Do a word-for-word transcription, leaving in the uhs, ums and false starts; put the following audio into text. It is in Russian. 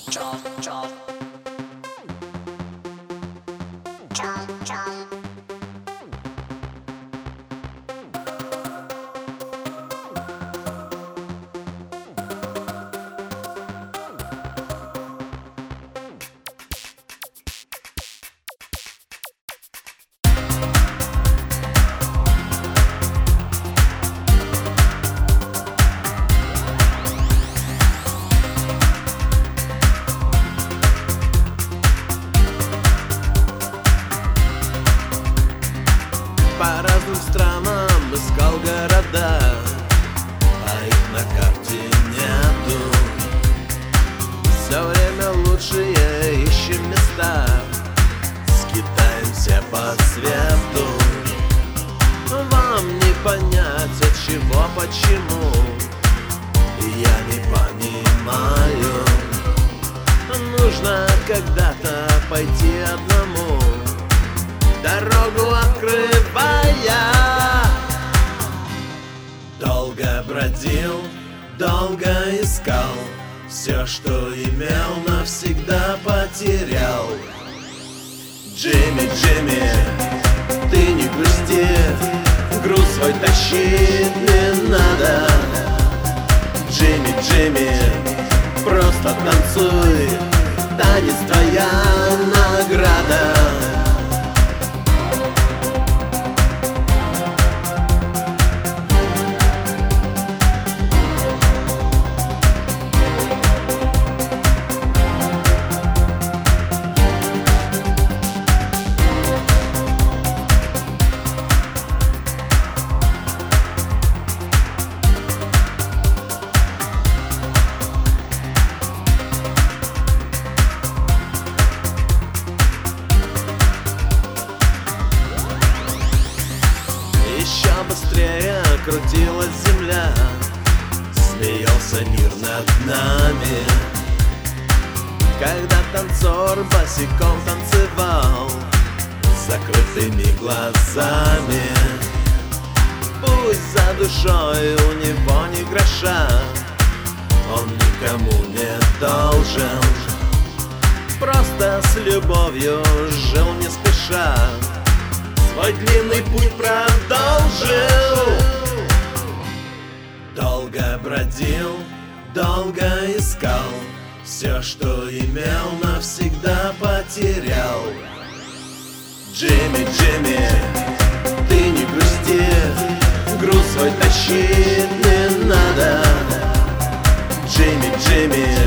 Chop, chop. Chop, chop. По разным странам искал города, а их на карте нету. Все время лучшие ищем места, скитаемся по свету. Вам не понять, от чего, почему, и я не понимаю. Нужно когда-то пойти одному, дорогу открывая. Долго бродил, долго искал, все, что имел, навсегда потерял. Джимми, Джимми, ты не грусти, груз свой тащить не надо. Джимми, Джимми, просто танцуй, танец твоя награда. Еще быстрее крутилась земля, смеялся мир над нами. Когда танцор босиком танцевал с закрытыми глазами, пусть за душой у него не гроша, он никому не должен, просто с любовью жил не спеша, свой длинный путь продолжил. Долго бродил, долго искал, все, что имел, навсегда потерял. Джимми, Джимми, ты не грусти, груз свой тащить не надо. Джимми, Джимми,